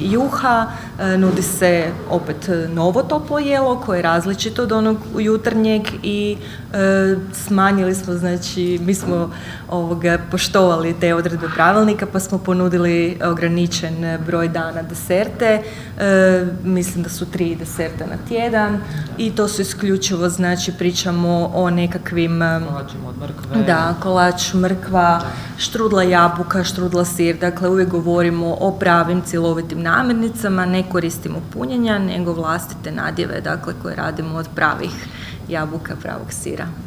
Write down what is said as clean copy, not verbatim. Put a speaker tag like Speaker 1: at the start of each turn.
Speaker 1: juha, nudi se opet novo toplo jelo koje je različito od onog jutarnjeg i smanjili smo, znači mi smo poštovali te odredbe pravilnika pa smo ponudili ograničen broj dana deserte, mislim da su 3 deserta na tjedan i to su isključivo, znači pričamo o nekakvim kolač mrkva, štrudla jabuka, štrudla sir, dakle uvijek govorimo o pravim cjelovitim namirnicama, ne koristimo punjenja nego vlastite nadjeve, dakle koje radimo od pravih jabuka, pravog sira.